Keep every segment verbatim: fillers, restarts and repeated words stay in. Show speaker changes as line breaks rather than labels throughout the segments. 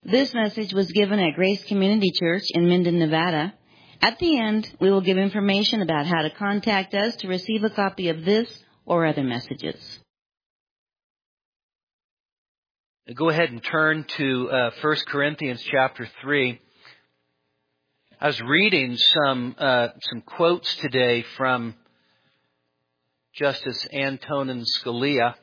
This message was given at Grace Community Church in Minden, Nevada. At the end, we will give information about how to contact us to receive a copy of this or other messages.
Go ahead and turn to uh, First Corinthians chapter three. I was reading some uh, some quotes today from Justice Antonin Scalia,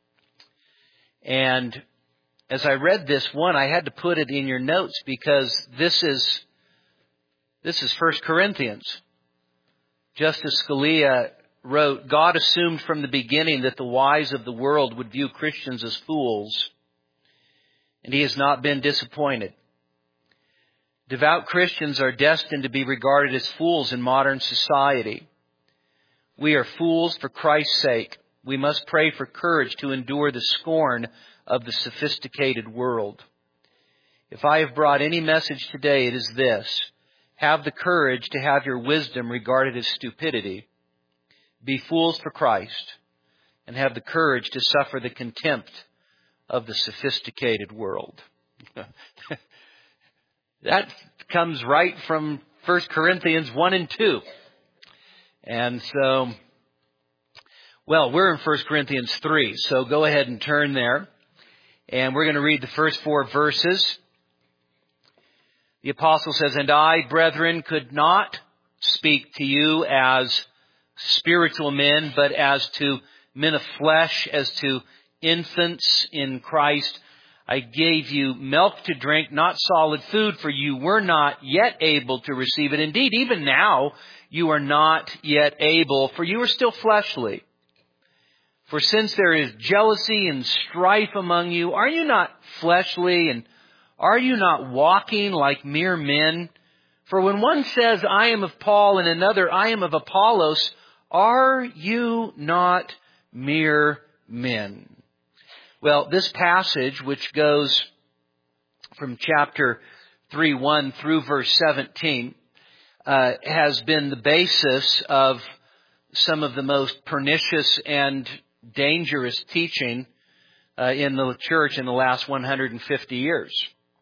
and as I read this one, I had to put it in your notes because this is this is First Corinthians. Justice Scalia wrote, "God assumed from the beginning that the wise of the world would view Christians as fools, and He has not been disappointed. Devout Christians are destined to be regarded as fools in modern society. We are fools for Christ's sake. We must pray for courage to endure the scorn of the sophisticated world. If I have brought any message today, it is this: have the courage to have your wisdom regarded as stupidity. Be fools for Christ, and have the courage to suffer the contempt of the sophisticated world." That comes right from First Corinthians one and two. And so, well, we're in First Corinthians three, so go ahead and turn there. And we're going to read the first four verses. The apostle says, "And I, brethren, could not speak to you as spiritual men, but as to men of flesh, as to infants in Christ. I gave you milk to drink, not solid food, for you were not yet able to receive it. Indeed, even now you are not yet able, for you are still fleshly. For since there is jealousy and strife among you, are you not fleshly, and are you not walking like mere men? For when one says, 'I am of Paul,' and another, 'I am of Apollos,' are you not mere men?" Well, this passage, which goes from chapter three one through verse seventeen, uh, has been the basis of some of the most pernicious and dangerous teaching uh, in the church in the last one hundred fifty years.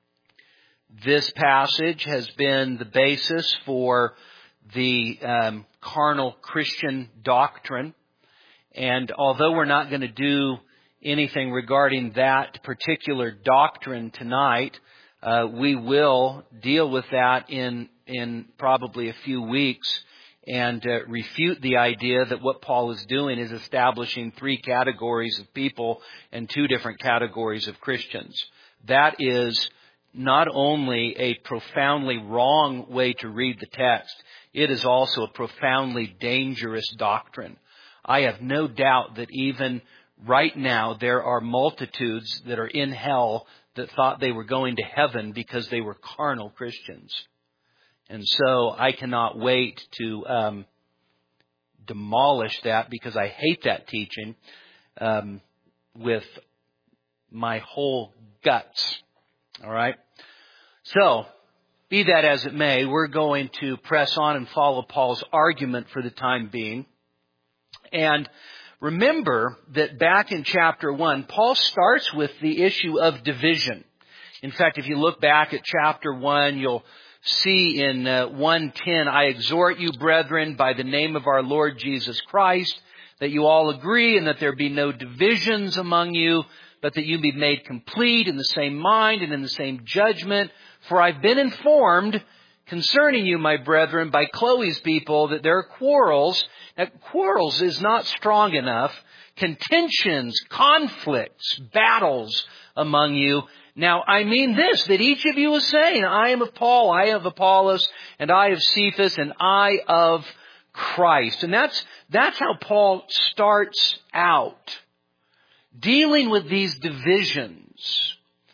This passage has been the basis for the um, carnal Christian doctrine. And although we're not going to do anything regarding that particular doctrine tonight, uh, we will deal with that in in probably a few weeks and uh, refute the idea that what Paul is doing is establishing three categories of people and two different categories of Christians. That is not only a profoundly wrong way to read the text, it is also a profoundly dangerous doctrine. I have no doubt that even right now there are multitudes that are in hell that thought they were going to heaven because they were carnal Christians. And so I cannot wait to um, demolish that, because I hate that teaching um, with my whole guts. All right? So, be that as it may, we're going to press on and follow Paul's argument for the time being. And remember that back in chapter one, Paul starts with the issue of division. In fact, if you look back at chapter one, you'll see in uh, one ten, "I exhort you, brethren, by the name of our Lord Jesus Christ, that you all agree and that there be no divisions among you, but that you be made complete in the same mind and in the same judgment. For I've been informed concerning you, my brethren, by Chloe's people, that there are quarrels." Now, quarrels is not strong enough. Contentions, conflicts, battles among you. Now, I mean this, that each of you is saying, "I am of Paul, I of Apollos, and I of Cephas, and I of Christ." And that's, that's how Paul starts out, dealing with these divisions.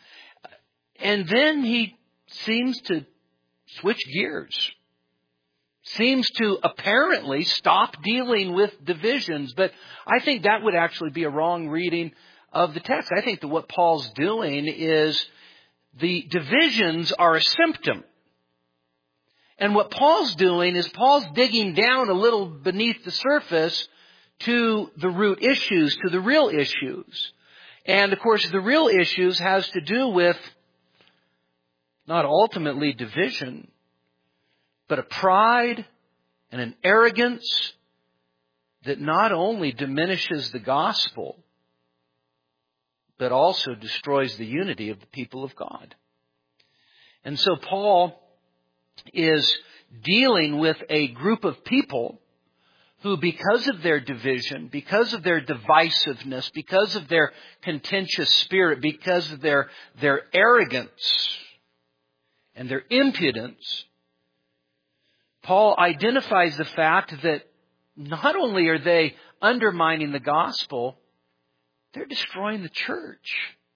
And then he seems to switch gears. Seems to apparently stop dealing with divisions. But I think that would actually be a wrong reading of the text. I think that what Paul's doing is the divisions are a symptom. And what Paul's doing is Paul's digging down a little beneath the surface to the root issues, to the real issues. And of course, the real issues has to do with not ultimately division, but a pride and an arrogance that not only diminishes the gospel, but also destroys the unity of the people of God. And so Paul is dealing with a group of people who, because of their division, because of their divisiveness, because of their contentious spirit, because of their, their arrogance and their impudence, Paul identifies the fact that not only are they undermining the gospel, they're destroying the church.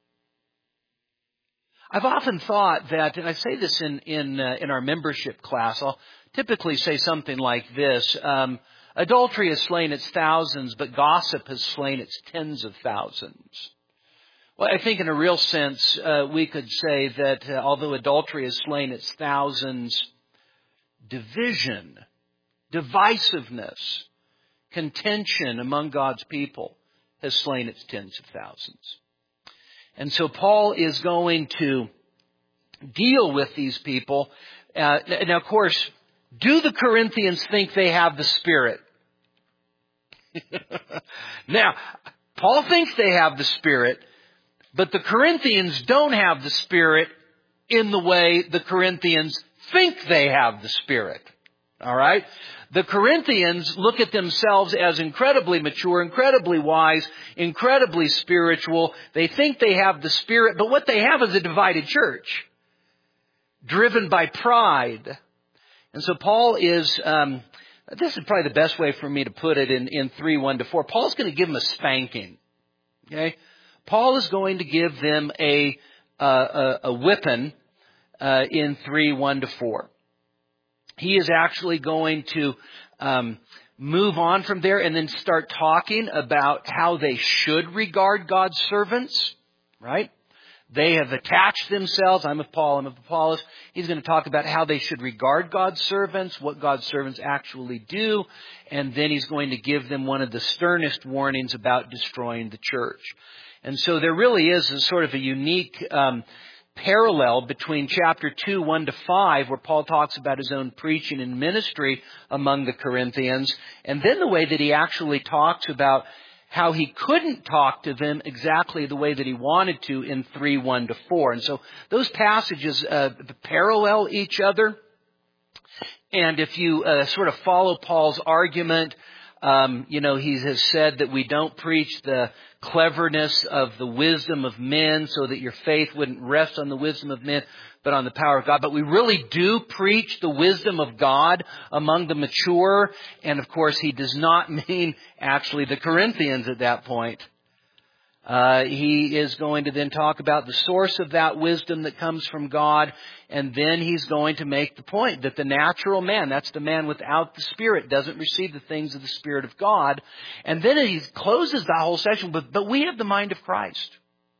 I've often thought that, and I say this in in, uh, in our membership class, I'll typically say something like this. Um, Adultery has slain its thousands, but gossip has slain its tens of thousands. Well, I think in a real sense, uh, we could say that uh, although adultery has slain its thousands, division, divisiveness, contention among God's people has slain its tens of thousands. And so Paul is going to deal with these people. Uh, now, of course, do the Corinthians think they have the Spirit? Now, Paul thinks they have the Spirit, but the Corinthians don't have the Spirit in the way the Corinthians think they have the Spirit. All right? The Corinthians look at themselves as incredibly mature, incredibly wise, incredibly spiritual. They think they have the Spirit, but what they have is a divided church, driven by pride. And so Paul is, um, this is probably the best way for me to put it in, in three, one to four. Paul's going to give them a spanking. Okay? Paul is going to give them a, uh, a, a whipping uh, in three, one to four. He is actually going to um, move on from there and then start talking about how they should regard God's servants, right? They have attached themselves. I'm of Paul, I'm of Apollos. He's going to talk about how they should regard God's servants, what God's servants actually do, and then he's going to give them one of the sternest warnings about destroying the church. And so there really is a sort of a unique um parallel between chapter two, one to five, where Paul talks about his own preaching and ministry among the Corinthians, and then the way that he actually talks about how he couldn't talk to them exactly the way that he wanted to in three, one to four. And so those passages uh, parallel each other. And if you uh, sort of follow Paul's argument, Um, you know, he has said that we don't preach the cleverness of the wisdom of men so that your faith wouldn't rest on the wisdom of men, but on the power of God. But we really do preach the wisdom of God among the mature. And of course, he does not mean actually the Corinthians at that point. Uh, he is going to then talk about the source of that wisdom that comes from God. And then he's going to make the point that the natural man, that's the man without the Spirit, doesn't receive the things of the Spirit of God. And then he closes the whole section, but, but we have the mind of Christ.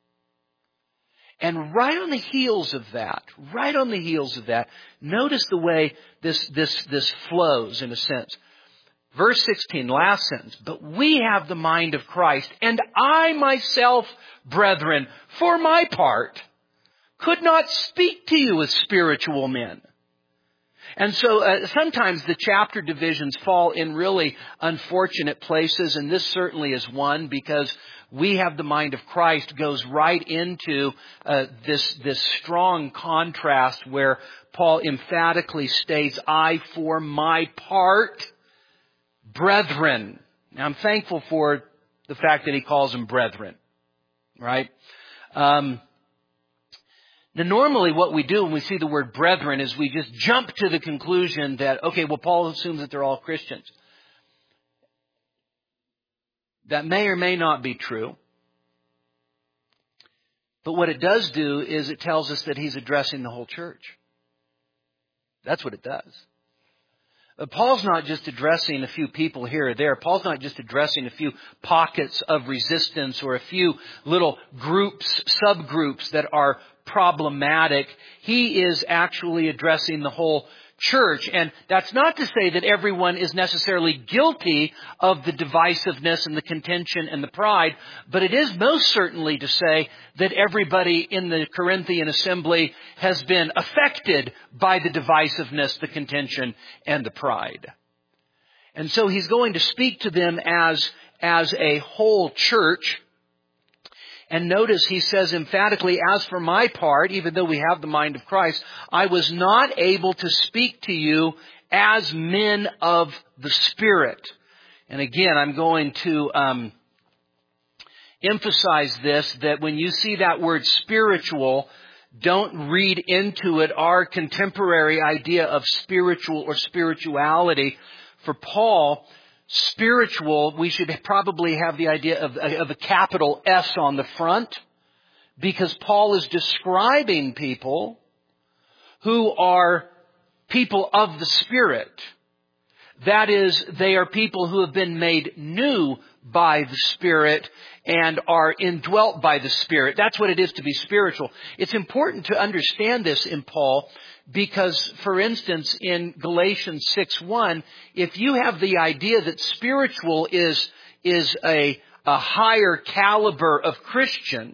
And right on the heels of that, right on the heels of that, notice the way this, this, this flows in a sense. Verse sixteen, last sentence. But we have the mind of Christ, and I myself, brethren, for my part, could not speak to you as spiritual men. And so uh, sometimes the chapter divisions fall in really unfortunate places, and this certainly is one, because we have the mind of Christ goes right into uh, this, this strong contrast where Paul emphatically states, I for my part, brethren. Now, I'm thankful for the fact that he calls them brethren, right? Um, now, normally what we do when we see the word brethren is we just jump to the conclusion that, okay, well, Paul assumes that they're all Christians. That may or may not be true. But what it does do is it tells us that he's addressing the whole church. That's what it does. Paul's not just addressing a few people here or there. Paul's not just addressing a few pockets of resistance or a few little groups, subgroups that are problematic. He is actually addressing the whole church. And that's not to say that everyone is necessarily guilty of the divisiveness and the contention and the pride, but it is most certainly to say that everybody in the Corinthian assembly has been affected by the divisiveness, the contention, and the pride. And so he's going to speak to them as, as a whole church. And notice he says emphatically, as for my part, even though we have the mind of Christ, I was not able to speak to you as men of the Spirit. And again, I'm going to um, emphasize this, that when you see that word spiritual, don't read into it our contemporary idea of spiritual or spirituality. For Paul, spiritual, we should probably have the idea of, of a capital S on the front, because Paul is describing people who are people of the Spirit. That is, they are people who have been made new by the Spirit and are indwelt by the Spirit. That's what it is to be spiritual. It's important to understand this in Paul because, for instance, in Galatians six one, if you have the idea that spiritual is, is a, a higher caliber of Christian,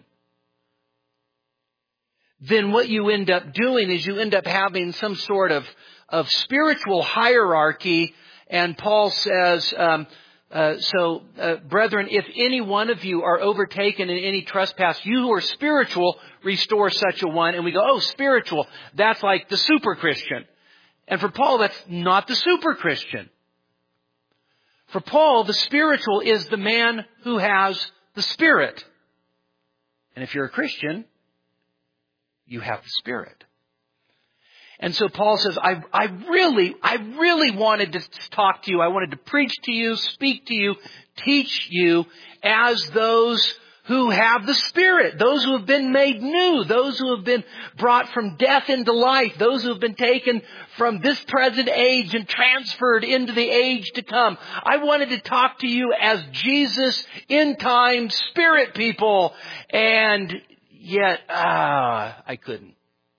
then what you end up doing is you end up having some sort of, of spiritual hierarchy. And Paul says, um, uh, so, uh, brethren, if any one of you are overtaken in any trespass, you who are spiritual, restore such a one. And we go, oh, spiritual, that's like the super Christian. And for Paul, that's not the super Christian. For Paul, the spiritual is the man who has the Spirit. And if you're a Christian, you have the Spirit. And so Paul says, I, I really, I really wanted to talk to you. I wanted to preach to you, speak to you, teach you as those who have the Spirit, those who have been made new, those who have been brought from death into life, those who have been taken from this present age and transferred into the age to come. I wanted to talk to you as Jesus in time Spirit people, and yet, ah, I couldn't.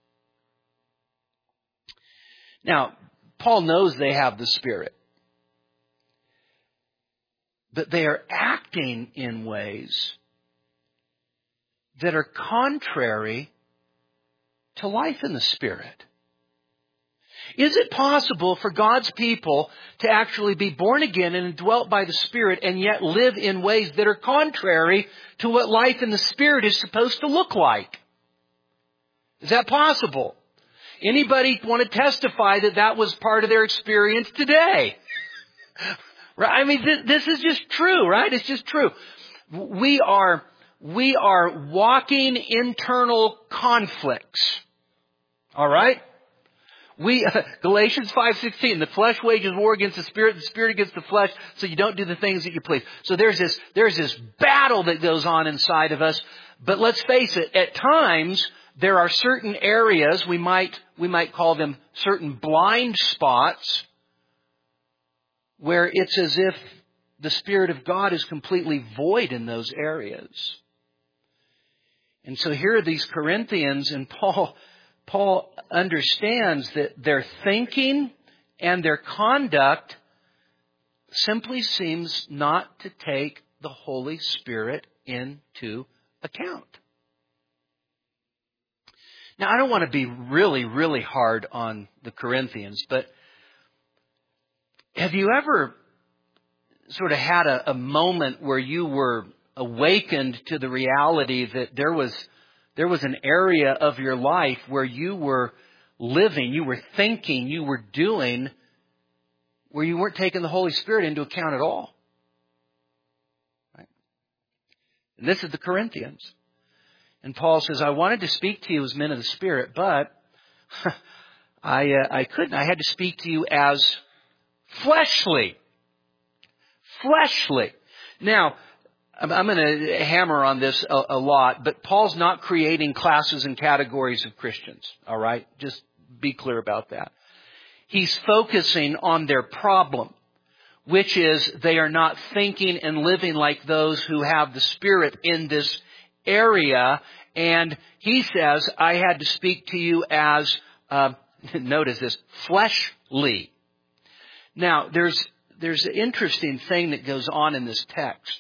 Now, Paul knows they have the Spirit, but they are acting in ways that are contrary to life in the Spirit. Is it possible for God's people to actually be born again and dwelt by the Spirit and yet live in ways that are contrary to what life in the Spirit is supposed to look like? Is that possible? Anybody want to testify that that was part of their experience today? Right? I mean, this, this is just true, right? It's just true. We are, we are walking internal conflicts. All right? We, uh, Galatians five sixteen, the flesh wages war against the Spirit, the Spirit against the flesh, so you don't do the things that you please. So there's this, there's this battle that goes on inside of us. But let's face it, at times, there are certain areas, we might, we might call them certain blind spots, where it's as if the Spirit of God is completely void in those areas. And so here are these Corinthians, and Paul, Paul understands that their thinking and their conduct simply seems not to take the Holy Spirit into account. Now, I don't want to be really, really hard on the Corinthians, but have you ever sort of had a, a moment where you were awakened to the reality that there was there was an area of your life where you were living, you were thinking, you were doing, where you weren't taking the Holy Spirit into account at all? Right? And this is the Corinthians. And Paul says, I wanted to speak to you as men of the Spirit, but I uh, I couldn't. I had to speak to you as fleshly. Fleshly. Now, I'm, I'm going to hammer on this a, a lot, but Paul's not creating classes and categories of Christians. All right? Just be clear about that. He's focusing on their problem, which is they are not thinking and living like those who have the Spirit in this area. And he says, I had to speak to you as, uh, notice this, fleshly. Now, there's, there's an interesting thing that goes on in this text.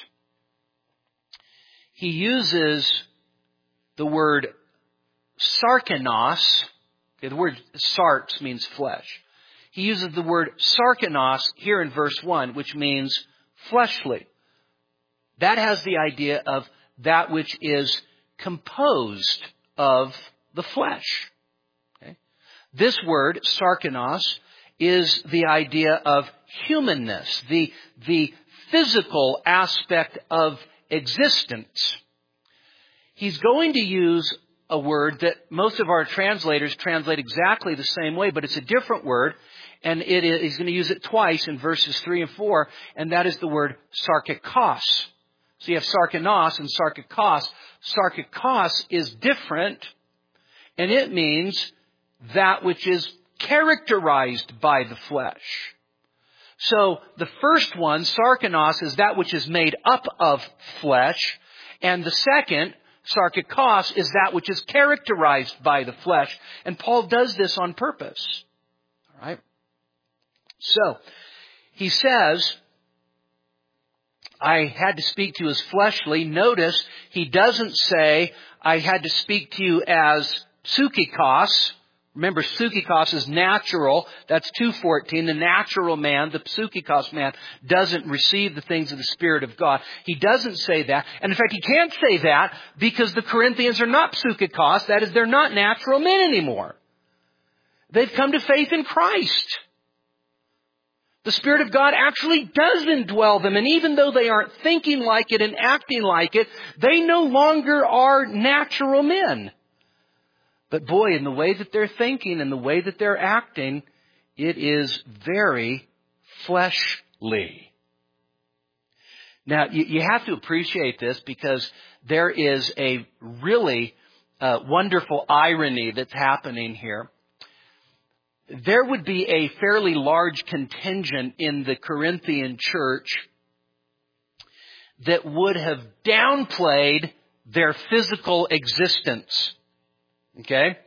He uses the word sarkinos. Okay, the word sarx means flesh. He uses the word sarkinos here in verse one, which means fleshly. That has the idea of that which is composed of the flesh. Okay? This word, sarkinos, is the idea of humanness, the, the physical aspect of existence. He's going to use a word that most of our translators translate exactly the same way, but it's a different word, and it is, he's going to use it twice in verses three and four, and that is the word sarkikos. So you have sarkinos and sarkikos. Sarkikos is different, and it means that which is characterized by the flesh. So the first one, sarkinos, is that which is made up of flesh, and the second, sarkikos, is that which is characterized by the flesh. And Paul does this on purpose. All right? So, he says, I had to speak to you as fleshly. Notice, he doesn't say, I had to speak to you as psychikos. Remember, psychikos is natural. That's two fourteen. The natural man, the psychikos man, doesn't receive the things of the Spirit of God. He doesn't say that. And in fact, he can't say that because the Corinthians are not psychikos. That is, they're not natural men anymore. They've come to faith in Christ. The Spirit of God actually does indwell them. And even though they aren't thinking like it and acting like it, they no longer are natural men. But boy, in the way that they're thinking and the way that they're acting, it is very fleshly. Now, you, you have to appreciate this because there is a really uh, wonderful irony that's happening here. There would be a fairly large contingent in the Corinthian church that would have downplayed their physical existence. Okay?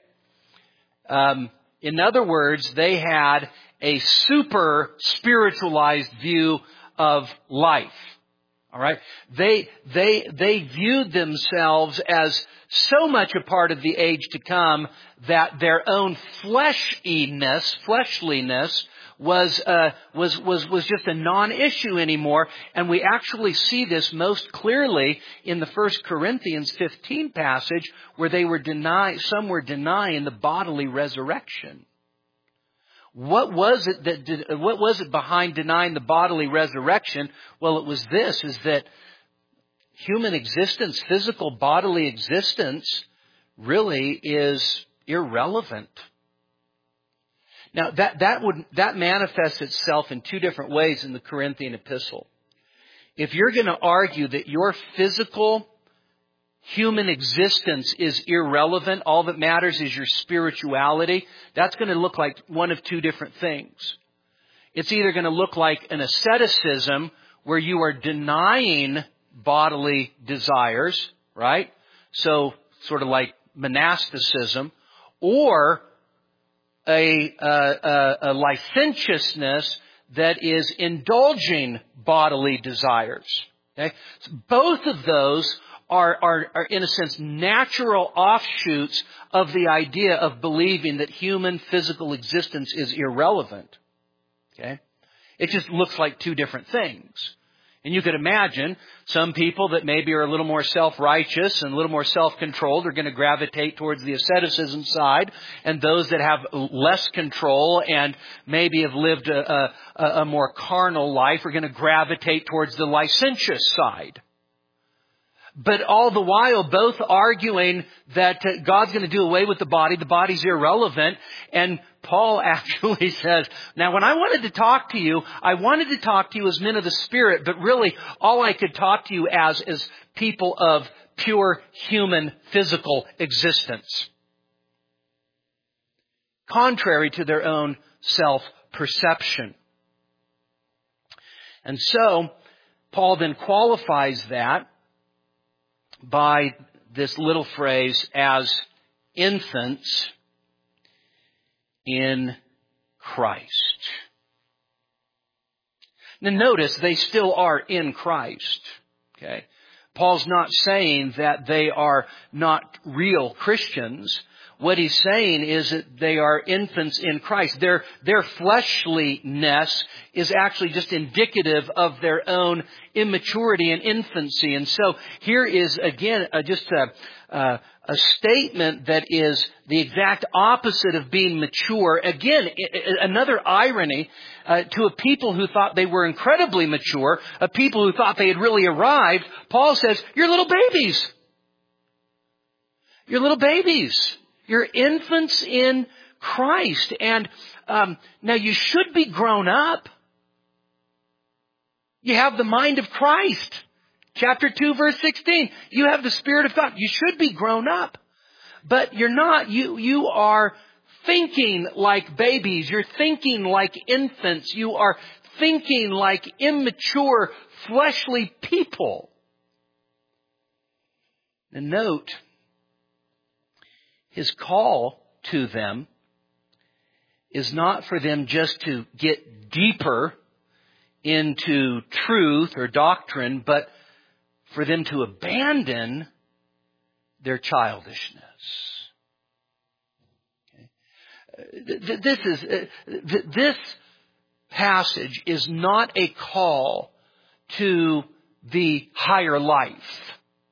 Um, in other words, they had a super spiritualized view of life. All right? They, they, they viewed themselves as so much a part of the age to come that their own fleshiness, fleshliness, was, uh, was, was, was just a non-issue anymore. And we actually see this most clearly in the First Corinthians fifteen passage where they were denying, some were denying the bodily resurrection. What was it that did, what was it behind denying the bodily resurrection? Well, it was this, is that human existence, physical bodily existence, really is irrelevant. Now, that, that would, that manifests itself in two different ways in the Corinthian epistle. If you're going to argue that your physical human existence is irrelevant, all that matters is your spirituality, that's going to look like one of two different things. It's either going to look like an asceticism where you are denying bodily desires, right? So, sort of like monasticism, or A, a, a licentiousness that is indulging bodily desires. Okay? So both of those are, are, are, in a sense, natural offshoots of the idea of believing that human physical existence is irrelevant. Okay? It just looks like two different things. And you could imagine some people that maybe are a little more self-righteous and a little more self-controlled are going to gravitate towards the asceticism side. And those that have less control and maybe have lived a, a, a more carnal life are going to gravitate towards the licentious side. But all the while, both arguing that God's going to do away with the body. The body's irrelevant. And Paul actually says, now when I wanted to talk to you, I wanted to talk to you as men of the Spirit, but really all I could talk to you as is people of pure human physical existence. Contrary to their own self-perception. And so, Paul then qualifies that by this little phrase, as infants in Christ. Now notice they still are in Christ. Okay? Paul's not saying that they are not real Christians. What he's saying is that they are infants in Christ. Their, their fleshliness is actually just indicative of their own immaturity and infancy. And so here is again uh, just a, uh, a statement that is the exact opposite of being mature. Again, I- I- another irony uh, to a people who thought they were incredibly mature, a people who thought they had really arrived. Paul says, "You're little babies. You're little babies. You're infants in Christ." And um, now you should be grown up. You have the mind of Christ. Chapter two, verse sixteen. You have the Spirit of God. You should be grown up. But you're not. You, you are thinking like babies. You're thinking like infants. You are thinking like immature, fleshly people. And note, his call to them is not for them just to get deeper into truth or doctrine, but for them to abandon their childishness. Okay. This is this passage is not a call to the higher life.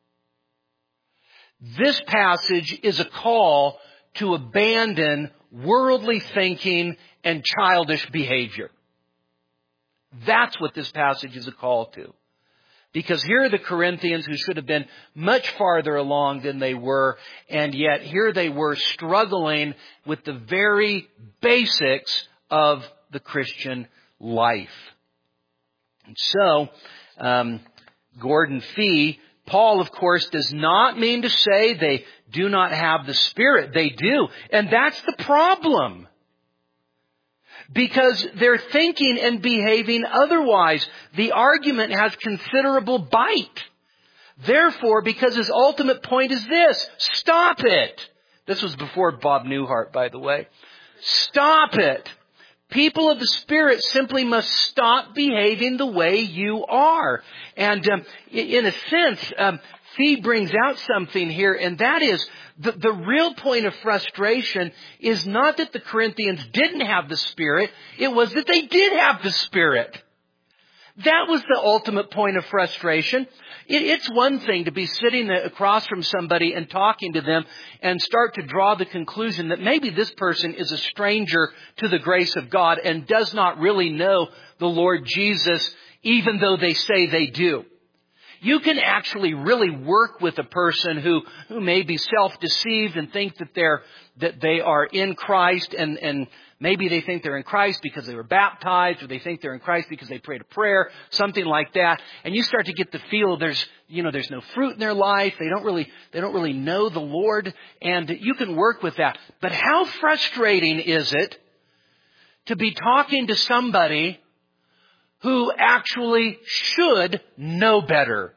This passage is a call to abandon worldly thinking and childish behavior. That's what this passage is a call to. Because here are the Corinthians who should have been much farther along than they were, and yet here they were struggling with the very basics of the Christian life. And so, um, Gordon Fee, Paul, of course, does not mean to say they do not have the Spirit. They do. And that's the problem. Because they're thinking and behaving otherwise. The argument has considerable bite. Therefore, because his ultimate point is this, stop it. This was before Bob Newhart, by the way. Stop it. People of the Spirit simply must stop behaving the way you are. And um, in a sense, um, Fee brings out something here, and that is the, the real point of frustration is not that the Corinthians didn't have the Spirit, it was that they did have the Spirit. That was the ultimate point of frustration. It, it's one thing to be sitting across from somebody and talking to them and start to draw the conclusion that maybe this person is a stranger to the grace of God and does not really know the Lord Jesus, even though they say they do. You can actually really work with a person who, who may be self-deceived and think that they're, that they are in Christ, and, and maybe they think they're in Christ because they were baptized, or they think they're in Christ because they prayed a prayer, something like that. And you start to get the feel there's, you know, there's no fruit in their life. They don't really, they don't really know the Lord, and you can work with that. But how frustrating is it to be talking to somebody who actually should know better?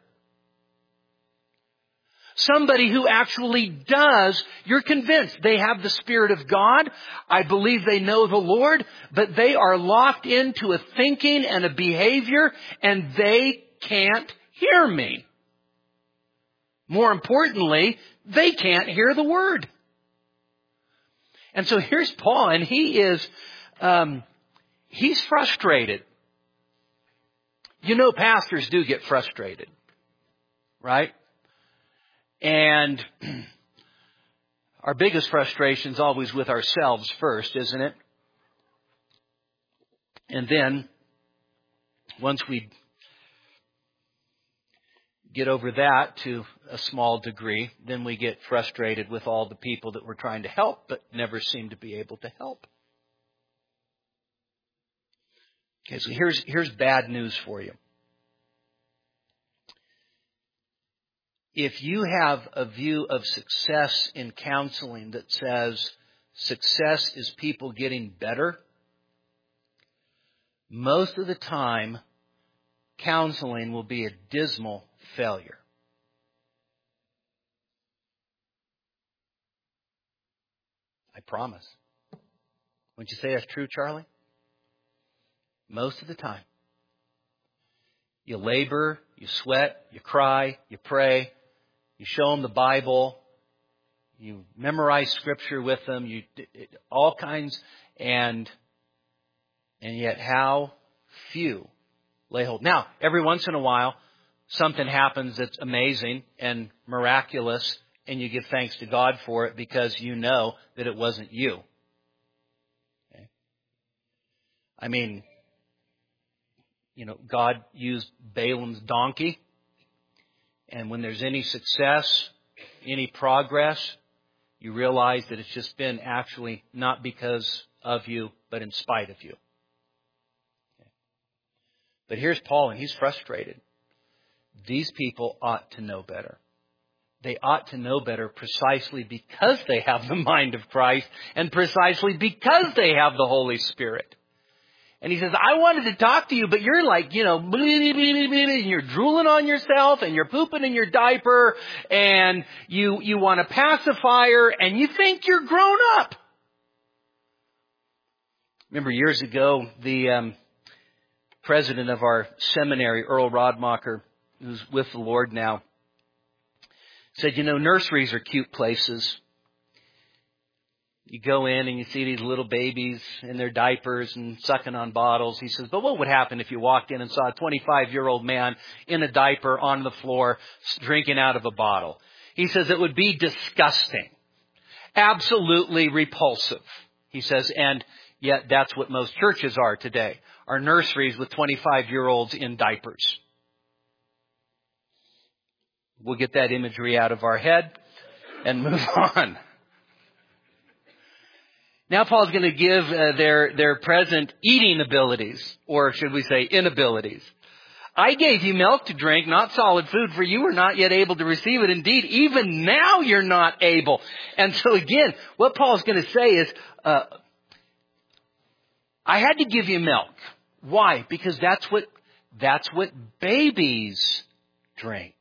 Somebody who actually does, you're convinced they have the Spirit of God. I believe they know the Lord, but they are locked into a thinking and a behavior, and they can't hear me. More importantly, they can't hear the Word. And so here's Paul, and he is, um, he's frustrated. You know, pastors do get frustrated, right? And our biggest frustration is always with ourselves first, isn't it? And then, once we get over that to a small degree, then we get frustrated with all the people that we're trying to help, but never seem to be able to help. Okay, so here's, here's bad news for you. If you have a view of success in counseling that says success is people getting better, most of the time, counseling will be a dismal failure. I promise. Wouldn't you say that's true, Charlie? Most of the time. You labor, you sweat, you cry, you pray, you show them the Bible, you memorize Scripture with them, you all kinds, and and yet how few lay hold. Now, every once in a while, something happens that's amazing and miraculous, and you give thanks to God for it because you know that it wasn't you. Okay? I mean, you know, God used Balaam's donkey, and when there's any success, any progress, you realize that it's just been actually not because of you, but in spite of you. Okay. But here's Paul, and he's frustrated. These people ought to know better. They ought to know better precisely because they have the mind of Christ and precisely because they have the Holy Spirit. And he says, I wanted to talk to you, but you're like, you know, blah, blah, blah, blah, blah, and you're drooling on yourself and you're pooping in your diaper and you, you want a pacifier and you think you're grown up. Remember years ago, the um, president of our seminary, Earl Rodmacher, who's with the Lord now, said, you know, nurseries are cute places. You go in and you see these little babies in their diapers and sucking on bottles. He says, but what would happen if you walked in and saw a twenty-five-year-old man in a diaper on the floor drinking out of a bottle? He says it would be disgusting, absolutely repulsive. He says, and yet that's what most churches are today, are nurseries with twenty-five-year-olds in diapers. We'll get that imagery out of our head and move on. Now Paul's going to give uh, their, their present eating abilities, or should we say inabilities. I gave you milk to drink, not solid food, for you were not yet able to receive it. Indeed, even now you're not able. And so again, what Paul's going to say is, uh, I had to give you milk. Why? Because that's what, that's what babies drink.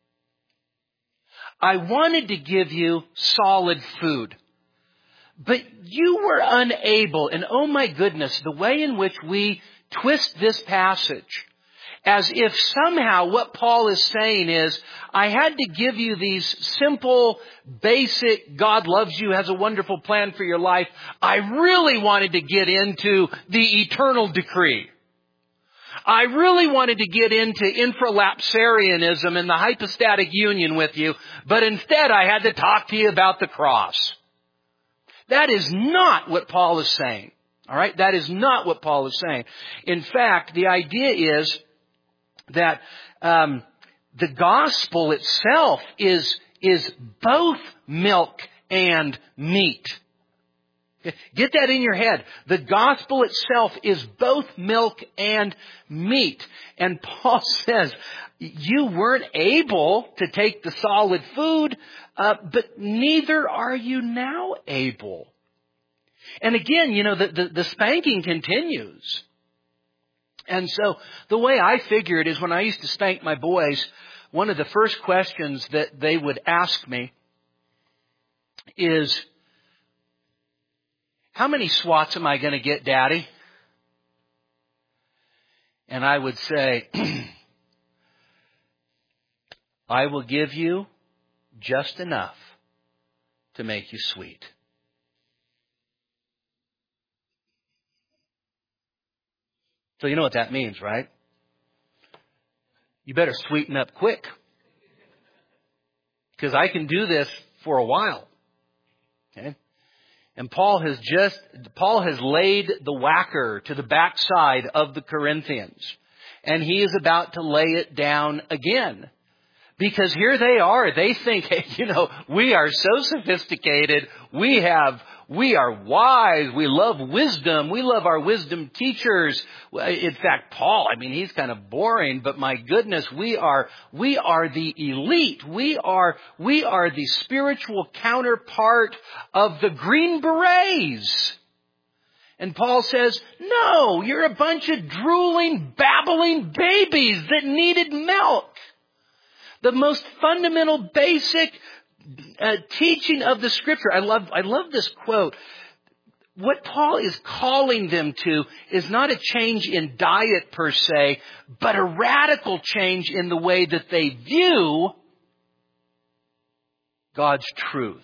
I wanted to give you solid food. But you were unable, and oh my goodness, the way in which we twist this passage, as if somehow what Paul is saying is, I had to give you these simple, basic, God loves you, has a wonderful plan for your life. I really wanted to get into the eternal decree. I really wanted to get into infralapsarianism and the hypostatic union with you, but instead I had to talk to you about the cross. That is not what Paul is saying. All right? That is not what Paul is saying. In fact, the idea is that um, the gospel itself is, is both milk and meat. Get that in your head. The gospel itself is both milk and meat. And Paul says, you weren't able to take the solid food, uh, but neither are you now able. And again, you know, the, the, the spanking continues. And so the way I figure it is when I used to spank my boys, one of the first questions that they would ask me is, how many swats am I going to get, Daddy? And I would say, I will give you just enough to make you sweet. So you know what that means, right? You better sweeten up quick. Because I can do this for a while. Okay? And Paul has just, Paul has laid the whacker to the backside of the Corinthians. And he is about to lay it down again. Because here they are. They think, hey, you know, we are so sophisticated. We have, we are wise. We love wisdom. We love our wisdom teachers. In fact, Paul, I mean, he's kind of boring, but my goodness, we are, we are the elite. We are, we are the spiritual counterpart of the Green Berets. And Paul says, no, you're a bunch of drooling, babbling babies that needed milk. The most fundamental, basic uh, teaching of the Scripture. I love, I love this quote. what Paul is calling them to is not a change in diet per se, but a radical change in the way that they view God's truth.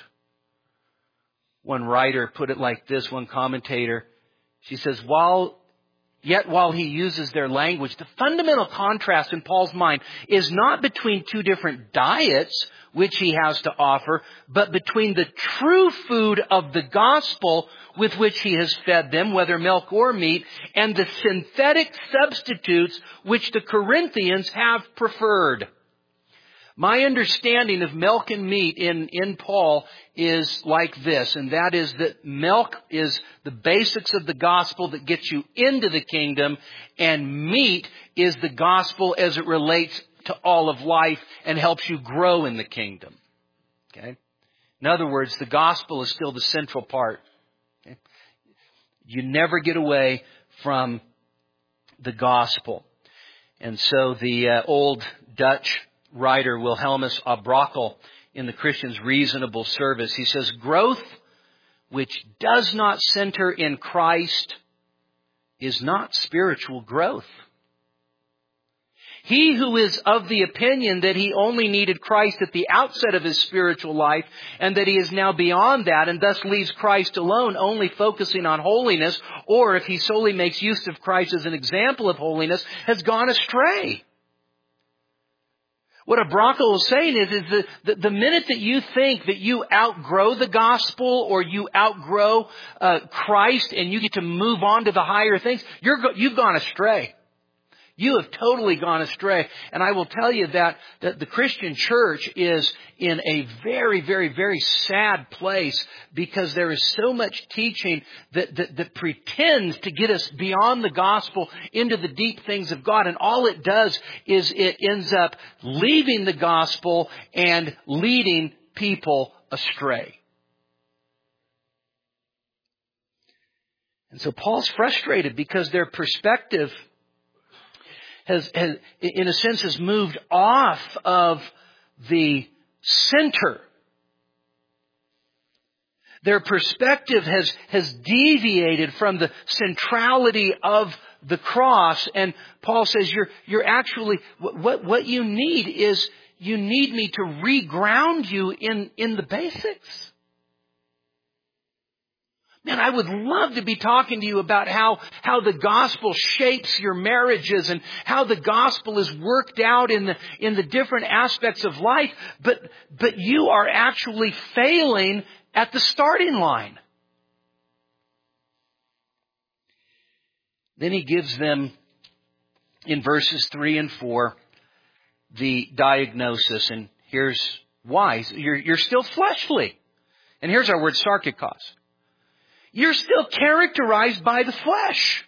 One writer put it like this, one commentator. She says, while, yet while he uses their language, the fundamental contrast in Paul's mind is not between two different diets which he has to offer, but between the true food of the gospel with which he has fed them, whether milk or meat, and the synthetic substitutes which the Corinthians have preferred. My understanding of milk and meat in, in Paul is like this, and that is that milk is the basics of the gospel that gets you into the kingdom, and meat is the gospel as it relates to all of life and helps you grow in the kingdom. Okay? In other words, the gospel is still the central part. Okay? You never get away from the gospel. And so the uh, old Dutch writer Wilhelmus à Brakel in The Christian's Reasonable Service, he says, growth which does not center in Christ is not spiritual growth. He who is of the opinion that he only needed Christ at the outset of his spiritual life and that he is now beyond that and thus leaves Christ alone, only focusing on holiness, or if he solely makes use of Christ as an example of holiness, has gone astray. What Brakel is saying is, is that the, the minute that you think that you outgrow the gospel or you outgrow uh, Christ and you get to move on to the higher things, you're go, you've gone astray. You have totally gone astray. And I will tell you that, that the Christian church is in a very, very, very sad place because there is so much teaching that, that, that pretends to get us beyond the gospel into the deep things of God. And all it does is it ends up leaving the gospel and leading people astray. And so Paul's frustrated because their perspective Has, has, in a sense, has moved off of the center. Their perspective has, has deviated from the centrality of the cross. And Paul says, you're, you're actually, what, what you need is, you need me to reground you in, in the basics. Man, I would love to be talking to you about how, how the gospel shapes your marriages and how the gospel is worked out in the, in the different aspects of life. But, but you are actually failing at the starting line. Then he gives them in verses three and four the diagnosis. And here's why. You're, you're still fleshly. And here's our word sarkikos. You're still characterized by the flesh.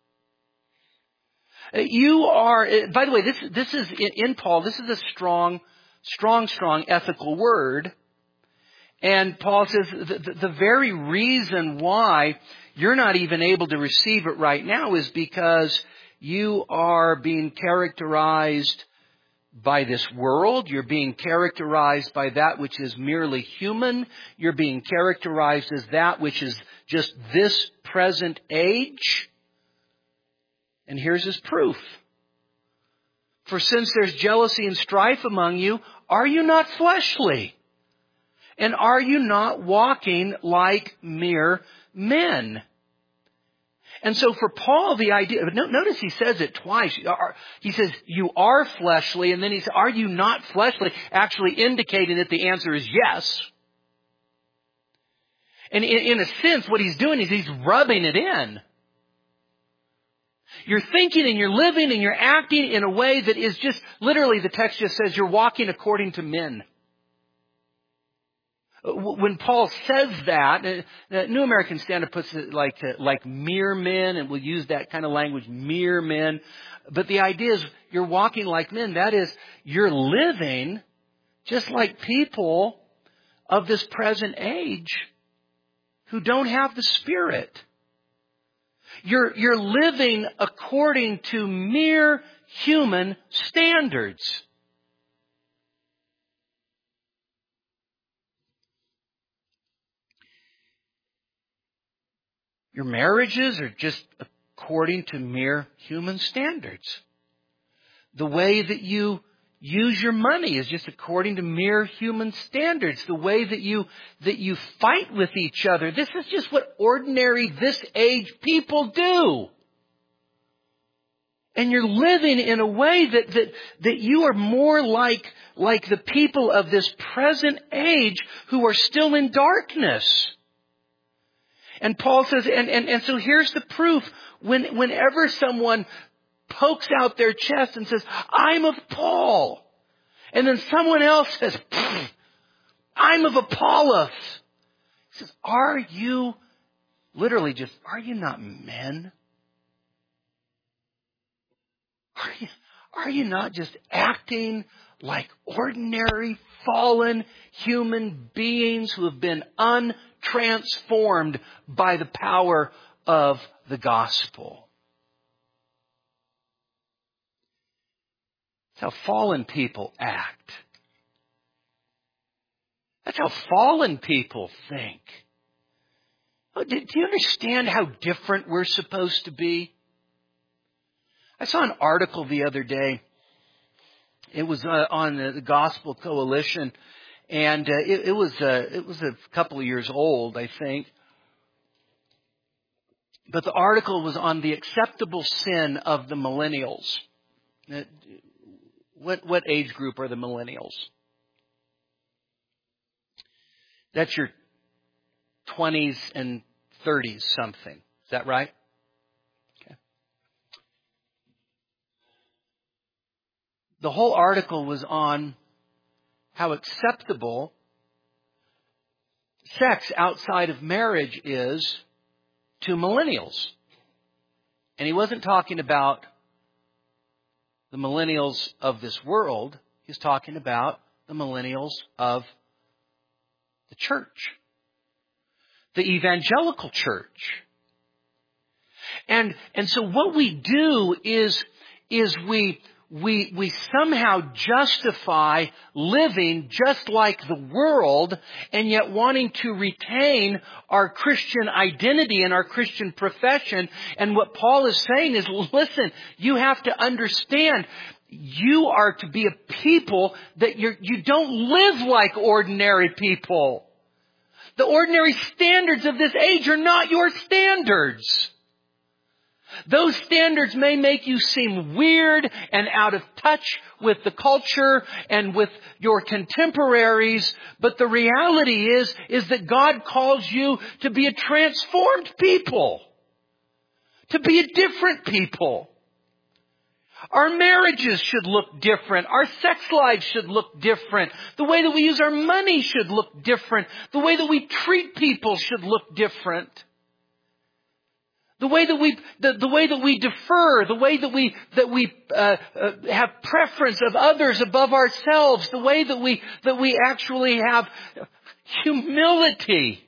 You are, by the way, this, this is, in Paul, this is a strong, strong, strong ethical word. And Paul says the, the, the very reason why you're not even able to receive it right now is because you are being characterized by this world. You're being characterized by that which is merely human. You're being characterized as that which is just this present age. And here's his proof. For since there's jealousy and strife among you, are you not fleshly? And are you not walking like mere men? And so for Paul, the idea, notice he says it twice. He says, you are fleshly, and then he says, are you not fleshly? Actually indicating that the answer is yes. And in a sense, what he's doing is he's rubbing it in. You're thinking and you're living and you're acting in a way that is just, literally the text just says, you're walking according to men. When Paul says that, New American Standard puts it like like mere men, and we'll use that kind of language, mere men. But the idea is you're walking like men. That is, you're living just like people of this present age who don't have the Spirit. You're, you're living according to mere human standards. Your marriages are just according to mere human standards. The way that you use your money is just according to mere human standards. The way that you that you fight with each other, this is just what ordinary this age people do. And you're living in a way that that, that you are more like, like the people of this present age who are still in darkness. And Paul says, and, and, and so here's the proof. When, whenever someone pokes out their chest and says, I'm of Paul. And then someone else says, I'm of Apollos. He says, are you, literally just, are you not men? Are you, are you not just acting like ordinary, fallen human beings who have been untransformed by the power of the gospel? That's how fallen people act. That's how fallen people think. Oh, do, do you understand how different we're supposed to be? I saw an article the other day. It was uh, on the, the Gospel Coalition, and uh, it, it was uh, it was a couple of years old, I think. But the article was on the acceptable sin of the millennials. Uh, What what age group are the millennials? That's your twenties and thirties something. Is that right? Okay. The whole article was on how acceptable sex outside of marriage is to millennials. And he wasn't talking about the millennials of this world. He's talking about the millennials of the church, the evangelical church. And and so what we do is is we we we somehow justify living just like the world, and yet wanting to retain our Christian identity and our Christian profession. And what Paul is saying is, listen, you have to understand, you are to be a people that you're, you don't live like ordinary people. The ordinary standards of this age are not your standards. Those standards may make you seem weird and out of touch with the culture and with your contemporaries, but the reality is, is that God calls you to be a transformed people, to be a different people. Our marriages should look different. Our sex lives should look different. The way that we use our money should look different. The way that we treat people should look different. The way that we, the, the way that we defer, the way that we that we uh, uh, have preference of others above ourselves, the way that we that we actually have humility.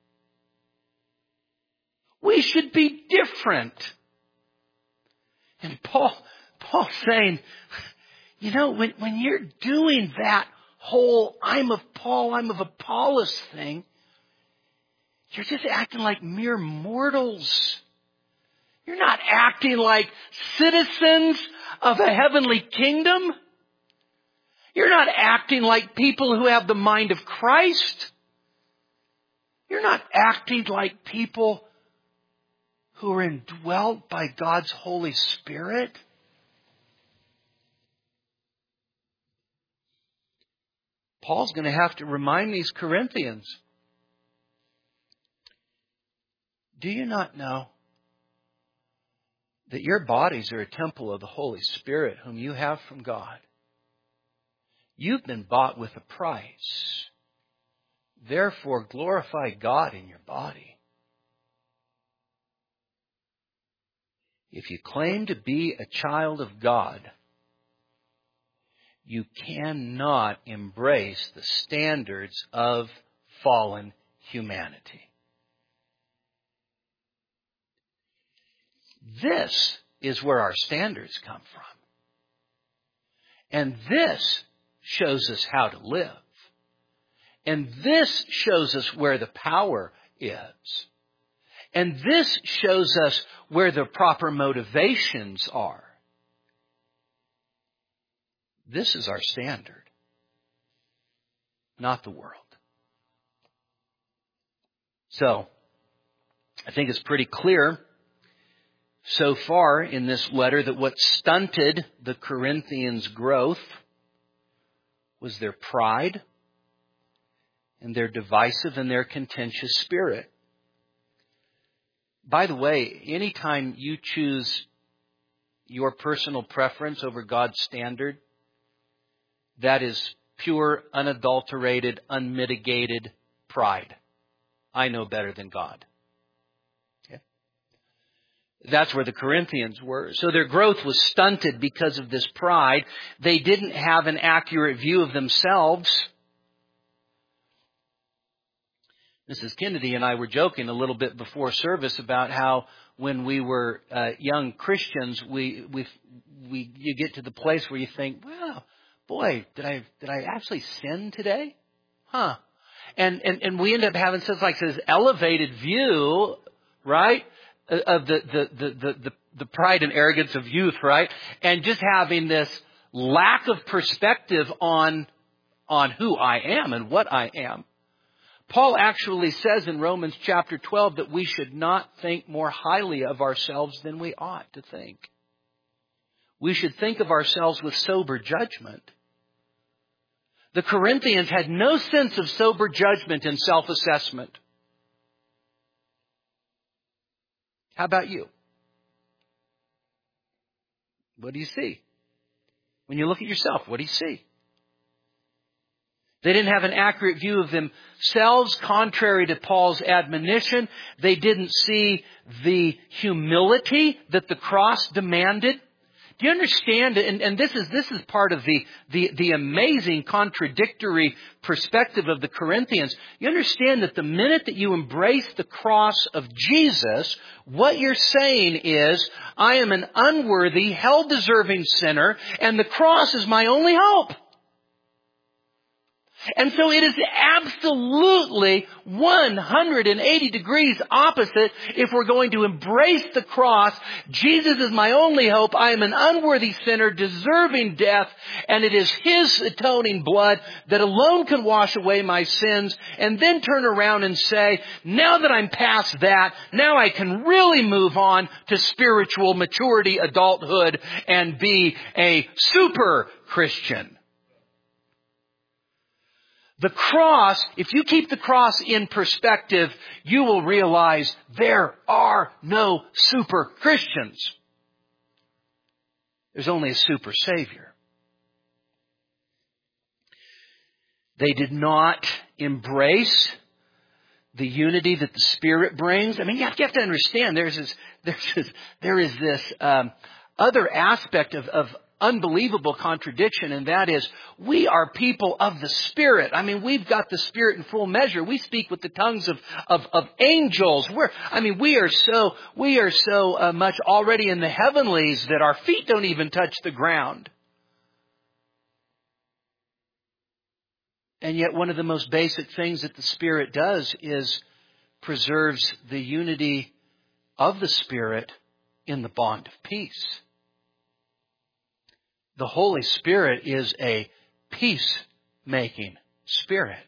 We should be different. And Paul, Paul's saying, you know, when when you're doing that whole "I'm of Paul, I'm of Apollos" thing, you're just acting like mere mortals. You're not acting like citizens of a heavenly kingdom. You're not acting like people who have the mind of Christ. You're not acting like people who are indwelt by God's Holy Spirit. Paul's going to have to remind these Corinthians, do you not know that your bodies are a temple of the Holy Spirit whom you have from God? You've been bought with a price. Therefore, glorify God in your body. If you claim to be a child of God, you cannot embrace the standards of fallen humanity. This is where our standards come from. And this shows us how to live. And this shows us where the power is. And this shows us where the proper motivations are. This is our standard, not the world. So, I think it's pretty clear so far in this letter that what stunted the Corinthians' growth was their pride and their divisive and their contentious spirit. By the way, anytime you choose your personal preference over God's standard, that is pure, unadulterated, unmitigated pride. I know better than God. Okay? That's where the Corinthians were. So their growth was stunted because of this pride. They didn't have an accurate view of themselves. Missus Kennedy and I were joking a little bit before service about how when we were uh, young Christians, we we we you get to the place where you think, well, boy, did I did I actually sin today? Huh. And and, and we end up having such like this elevated view, right, of the the, the, the, the, the pride and arrogance of youth, right? And just having this lack of perspective on on who I am and what I am. Paul actually says in Romans chapter twelve that we should not think more highly of ourselves than we ought to think. We should think of ourselves with sober judgment. The Corinthians had no sense of sober judgment and self-assessment. How about you? What do you see? When you look at yourself, what do you see? They didn't have an accurate view of themselves, contrary to Paul's admonition. They didn't see the humility that the cross demanded. Do you understand? And, and this is this is part of the, the, the amazing contradictory perspective of the Corinthians. You understand that the minute that you embrace the cross of Jesus, what you're saying is, I am an unworthy, hell-deserving sinner, and the cross is my only hope. And so it is absolutely one hundred eighty degrees opposite if we're going to embrace the cross. Jesus is my only hope. I am an unworthy sinner deserving death, and it is His atoning blood that alone can wash away my sins, and then turn around and say, now that I'm past that, now I can really move on to spiritual maturity, adulthood, and be a super Christian. The cross, if you keep the cross in perspective, you will realize there are no super Christians. There's only a super Savior. They did not embrace the unity that the Spirit brings. I mean, you have, you have to understand, there's this, there's this, there is this um, other aspect of, of unbelievable contradiction, and that is we are people of the Spirit. I mean, we've got the Spirit in full measure. We speak with the tongues of of, of angels. We're, I mean, we are so we are so uh, much already in the heavenlies that our feet don't even touch the ground. And yet, one of the most basic things that the Spirit does is preserves the unity of the Spirit in the bond of peace. The Holy Spirit is a peace-making Spirit.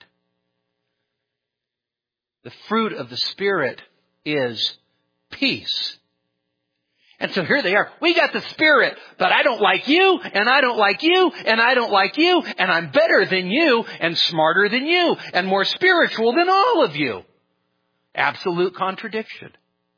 The fruit of the Spirit is peace. And so here they are. We got the Spirit, but I don't like you, and I don't like you, and I don't like you, and I'm better than you, and smarter than you, and more spiritual than all of you. Absolute contradiction.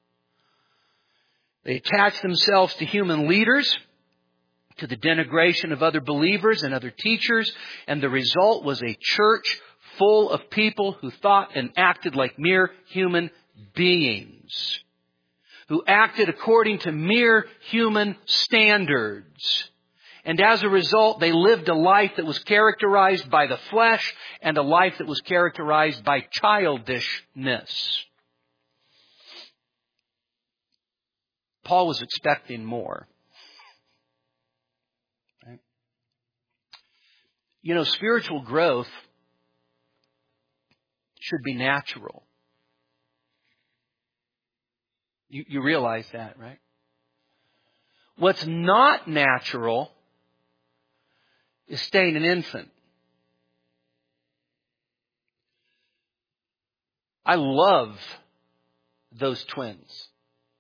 They attach themselves to human leaders, to the denigration of other believers and other teachers, and the result was a church full of people who thought and acted like mere human beings, who acted according to mere human standards. And as a result, they lived a life that was characterized by the flesh and a life that was characterized by childishness. Paul was expecting more. You know, spiritual growth should be natural. You, you realize that, right? What's not natural is staying an infant. I love those twins.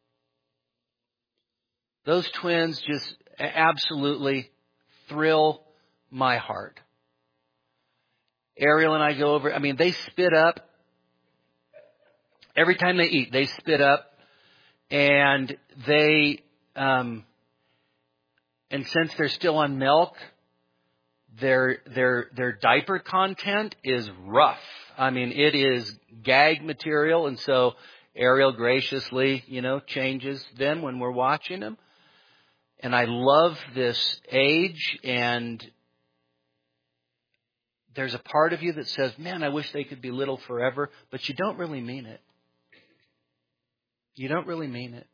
Those twins just absolutely thrill my heart. Ariel and I go over, I mean, they spit up. Every time they eat, they spit up. And they, um, and since they're still on milk, their, their, their diaper content is rough. I mean, it is gag material. And so Ariel graciously, you know, changes them when we're watching them. And I love this age, and there's a part of you that says, man, I wish they could be little forever, but you don't really mean it. You don't really mean it.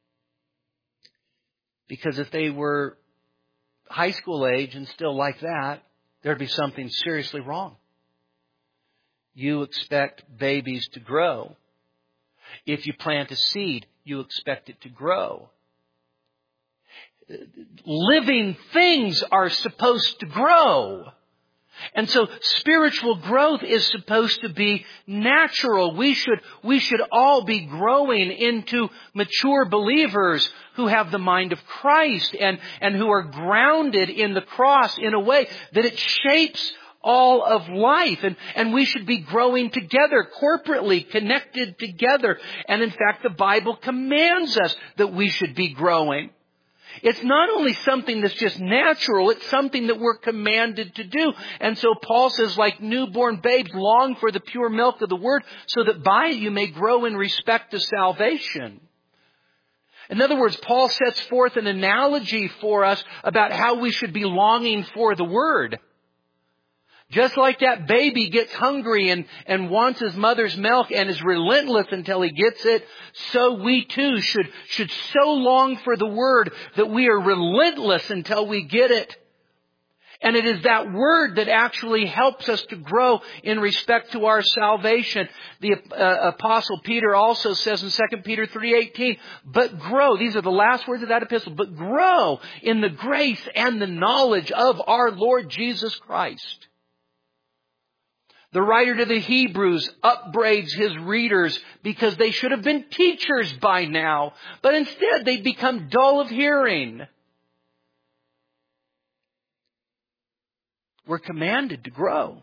Because if they were high school age and still like that, there'd be something seriously wrong. You expect babies to grow. If you plant a seed, you expect it to grow. Living things are supposed to grow. And so spiritual growth is supposed to be natural. We should, we should all be growing into mature believers who have the mind of Christ and, and who are grounded in the cross in a way that it shapes all of life. And, and we should be growing together, corporately, connected together. And in fact, the Bible commands us that we should be growing. It's not only something that's just natural, it's something that we're commanded to do. And so Paul says, like newborn babes, long for the pure milk of the word, so that by it you may grow in respect to salvation. In other words, Paul sets forth an analogy for us about how we should be longing for the word. Just like that baby gets hungry and, and wants his mother's milk and is relentless until he gets it, so we too should, should so long for the word that we are relentless until we get it. And it is that word that actually helps us to grow in respect to our salvation. The uh, Apostle Peter also says in Second Peter three eighteen, but grow, these are the last words of that epistle, but grow in the grace and the knowledge of our Lord Jesus Christ. The writer to the Hebrews upbraids his readers because they should have been teachers by now, but instead they become dull of hearing. We're commanded to grow.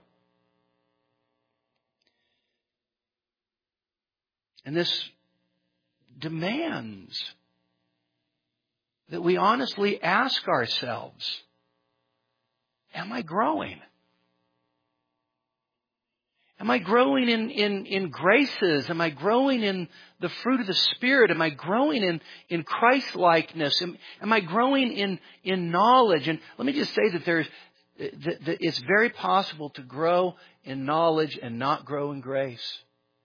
And this demands that we honestly ask ourselves, am I growing? Am I growing in, in, in graces? Am I growing in the fruit of the Spirit? Am I growing in, in Christ-likeness? Am, am I growing in, in knowledge? And let me just say that there's, that, that it's very possible to grow in knowledge and not grow in grace.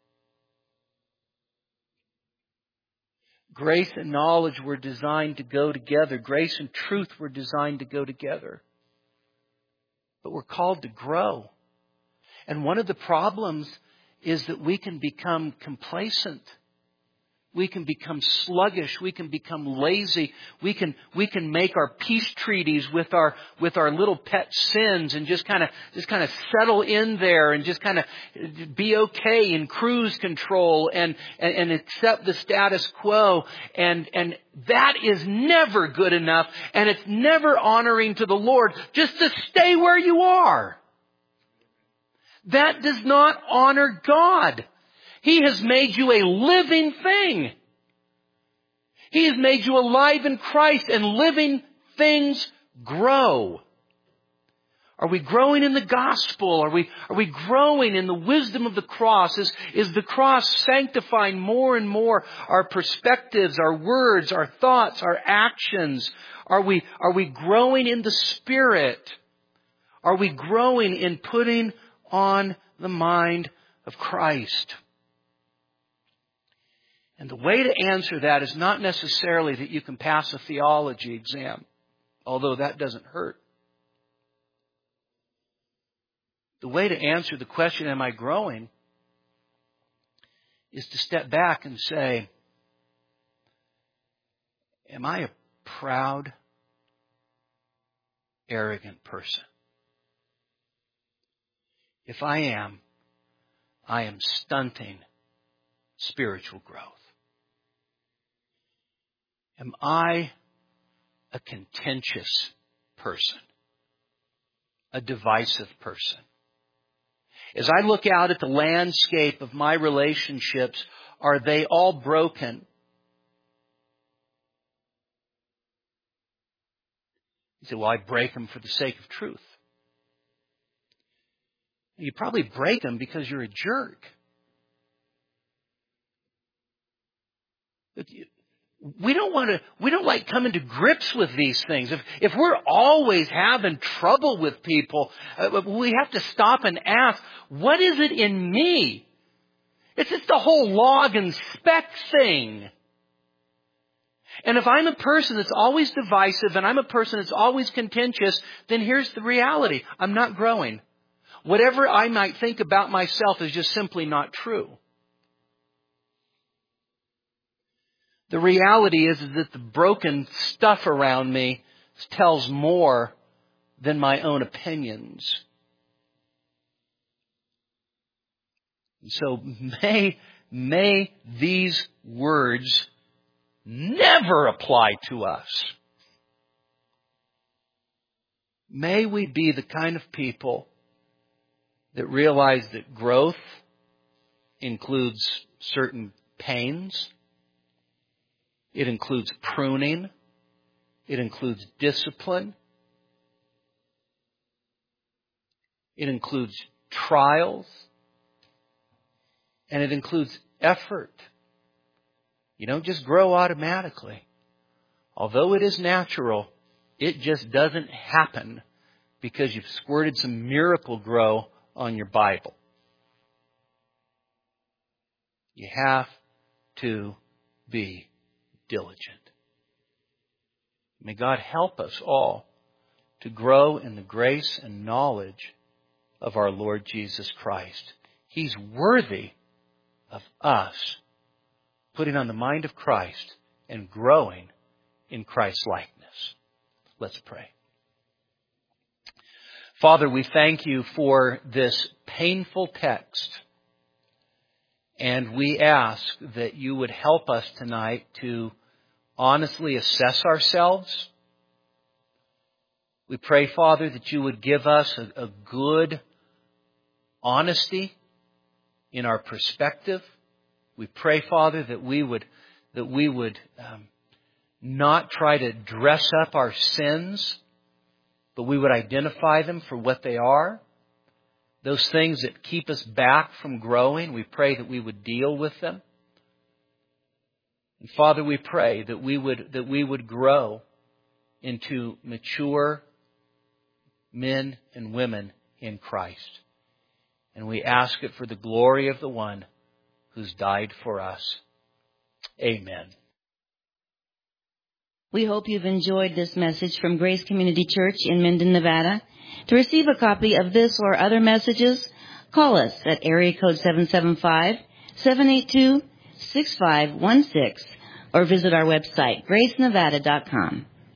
Grace and knowledge were designed to go together. Grace and truth were designed to go together. But we're called to grow. And one of the problems is that we can become complacent. We can become sluggish. We can become lazy. We can, we can make our peace treaties with our, with our little pet sins and just kind of, just kind of settle in there and just kind of be okay in cruise control and, and, and accept the status quo. And, and that is never good enough. And it's never honoring to the Lord just to stay where you are. That does not honor God. He has made you a living thing. He has made you alive in Christ, and living things grow. Are we growing in the gospel? Are we, are we growing in the wisdom of the cross? Is, is the cross sanctifying more and more our perspectives, our words, our thoughts, our actions? Are we, are we growing in the Spirit? Are we growing in putting on the mind of Christ? And the way to answer that is not necessarily that you can pass a theology exam, although that doesn't hurt. The way to answer the question, am I growing, is to step back and say, am I a proud, arrogant person? If I am, I am stunting spiritual growth. Am I a contentious person? A divisive person? As I look out at the landscape of my relationships, are they all broken? You say, well, I break them for the sake of truth. You probably break them because you're a jerk. We don't want to, we don't like coming to grips with these things. If, if we're always having trouble with people, uh, we have to stop and ask, what is it in me? It's just the whole log and speck thing. And if I'm a person that's always divisive and I'm a person that's always contentious, then here's the reality. I'm not growing. Whatever I might think about myself is just simply not true. The reality is that the broken stuff around me tells more than my own opinions. So may, may these words never apply to us. May we be the kind of people that realize that growth includes certain pains. It includes pruning. It includes discipline. It includes trials. And it includes effort. You don't just grow automatically. Although it is natural, it just doesn't happen because you've squirted some Miracle Grow on your Bible. You have to be diligent. May God help us all to grow in the grace and knowledge of our Lord Jesus Christ. He's worthy of us putting on the mind of Christ and growing in Christ's likeness. Let's pray. Father, we thank you for this painful text. And we ask that you would help us tonight to honestly assess ourselves. We pray, Father, that you would give us a, a good honesty in our perspective. We pray, Father, that we would that we would um, not try to dress up our sins, but we would identify them for what they are. Those things that keep us back from growing, we pray that we would deal with them. And Father, we pray that we would that we would grow into mature men and women in Christ. And we ask it for the glory of the one who's died for us. Amen.
We hope you've enjoyed this message from Grace Community Church in Minden, Nevada. To receive a copy of this or other messages, call us at area code seven seven five, seven eight two, six five one six or visit our website, grace nevada dot com.